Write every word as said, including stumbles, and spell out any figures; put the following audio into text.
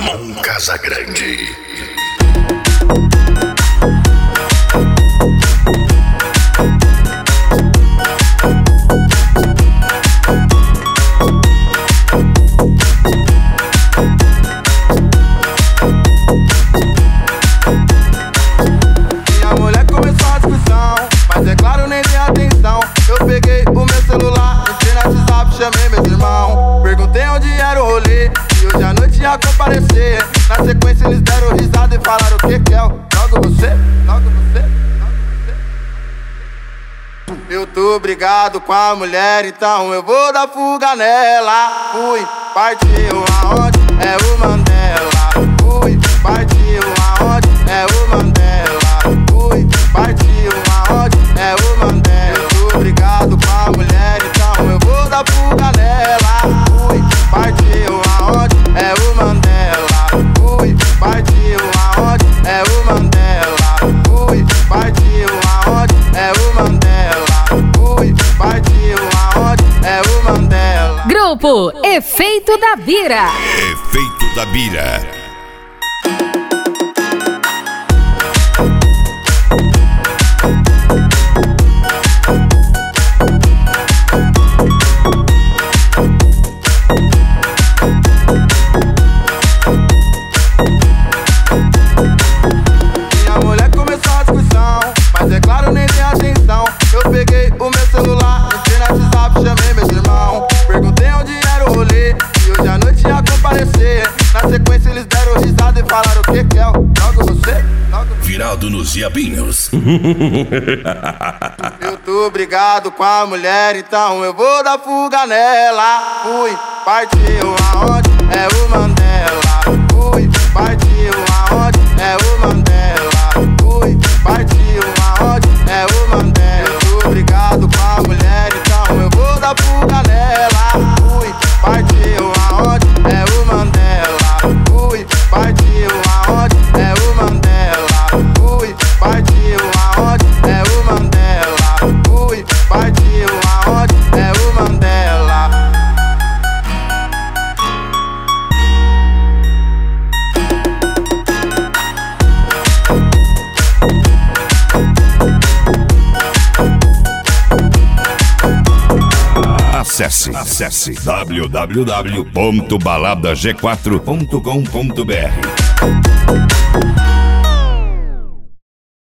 Ramon Casagrande. Minha mulher começou a discussão, mas é claro, nem dei atenção. Eu peguei o meu celular, entrei no WhatsApp, chamei meus irmãos. Perguntei onde era o rolê, e hoje à noite ia comparecer. Na sequência eles deram risada e falaram: o que que é? Logo você? Logo você? Eu tô brigado com a mulher, então eu vou dar fuga nela. Fui, partiu aonde? É o Mandela. Fui, partiu aonde? É o Mandela. Fui, partiu aonde? É o Mandela. Eu tô brigado com a mulher, então eu vou dar fuga nela. Fui, partiu aonde? É o Mandela. Fui, partiu aonde? É o Mandela. Fui, partiu aonde? É o Mandela. Fui, partiu aonde? É o Mandela. Grupo Efeito da Bira. Efeito da Bira. Minha mulher começou a discussão, mas é claro, nem dei atenção. Eu peguei o meu celular, entrei no WhatsApp, chamei meus irmãos. Perguntei onde era o rolê, e hoje à noite ia comparecer. Na sequência eles deram risada e falaram: o que que é? Logo você? Logo você? Virado nos diabinhos. Eu tô brigado com a mulher, então eu vou dar fuga nela. Fui, partiu aonde? É o Mandela. Fui, partiu aonde? É o Mandela. Fui, partiu aonde? É o Mandela. Eu tô brigado com a mulher, então eu vou dar fuga nela. Fui, partiu aonde? É o Mandela. Fui, partiu aonde? É o Mandela. Fui, partiu aonde? É o Mandela. Fui, partiu aonde? É o Mandela. Acesse, acesse w w w ponto balada g quatro ponto com ponto b r.